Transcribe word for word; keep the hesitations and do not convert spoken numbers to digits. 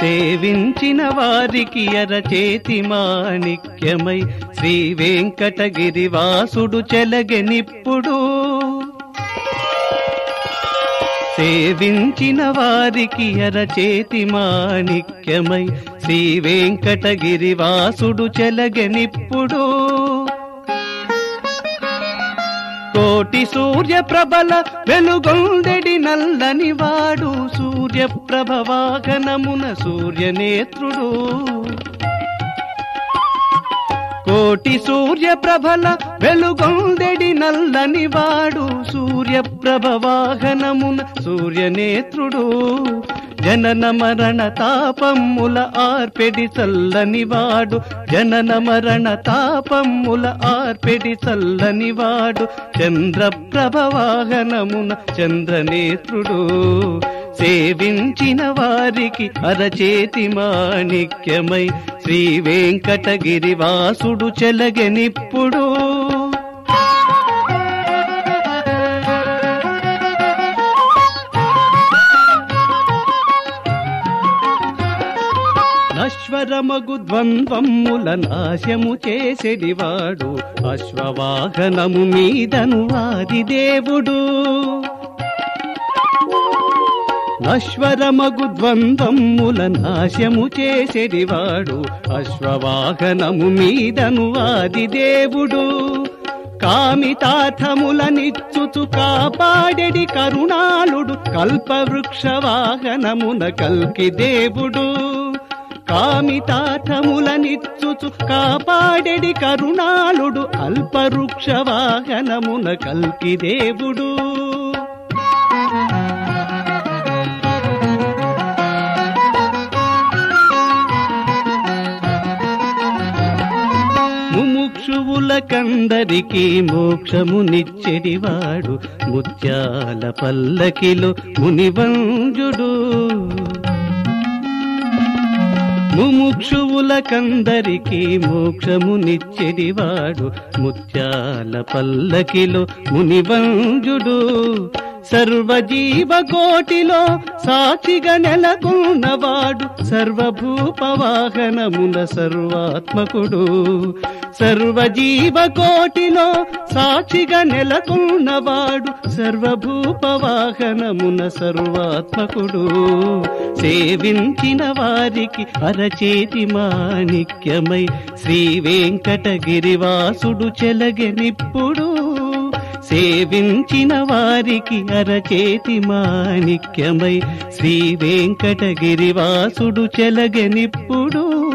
సేవించిన వారికి అరచేతి మాణిక్యమై శ్రీ వెంకటగిరివాసుడు చెలగెనిప్పుడు. సేవించిన వారికి అరచేతి మాణిక్యమై శ్రీ వెంకటగిరివాసుడు చెలగెనిప్పుడు. కోటి సూర్యప్రభల వెలుగొందెడి నల్లని వాడు సూర్యప్రభ వాహనమున సూర్యనేత్రుడు. కోటి సూర్యప్రభల వెలుగొందెడి నల్లని వాడు సూర్యప్రభ వాహనమున సూర్యనేత్రుడు. జనన మరణ తాపమ్ముల ఆర్పెడి చల్లని వాడు జనన మరణ తాపమ్ముల ఆర్పెడి చల్లని వాడు చంద్రప్రభ వాహనమున చంద్రనేత్రుడు. సేవించిన వారికి అరచేతి మాణిక్యమై శ్రీ వెంకటగిరివాసుడు చెలగెనిప్పుడు. నశ్వరమగు ద్వంద్వముల నాశము చేసెడివాడు అశ్వవాహనము మీదను ఆదిదేవుడు. నశ్వరమగు ద్వంద్వముల నాశము చేసెడివాడు అశ్వవాహనము మీదను ఆదిదేవుడు. కామితార్థములనిచ్చుచు కాపాడెడి కరుణాళుడు కల్పవృక్ష వాహనమున కల్కి దేవుడు. కామితార్థములనిచ్చుచు కాపాడెడి కరుణాళుడు అల్పవృక్ష వాహనమున కల్కి దేవుడు. ముముక్షువులకందరికీ మోక్షమునిచ్చెడివాడు ముత్యాల పల్లకిలో మునివంజుడు. ముముక్షువులకందరికీ మోక్షమునిచ్చెడివాడు ముత్యాల పల్లకిలో మునివంజుడు. సర్వజీవకోటిలో సాక్షిగా నెలకొన్నవాడు సర్వభూపవాహనమున సర్వాత్మకుడు. సర్వజీవకోటిలో సాక్షిగా నెలకొన్నవాడు సర్వభూపవాహనమున సర్వాత్మకుడు. సేవించిన వారికి అరచేతి మాణిక్యమై శ్రీ వెంకటగిరివాసుడు చెలగెనిప్పుడు. సేవించిన వారికి అరచేతి మాణిక్యమై శ్రీ వెంకటగిరివాసుడు చెలగెనిప్పుడు.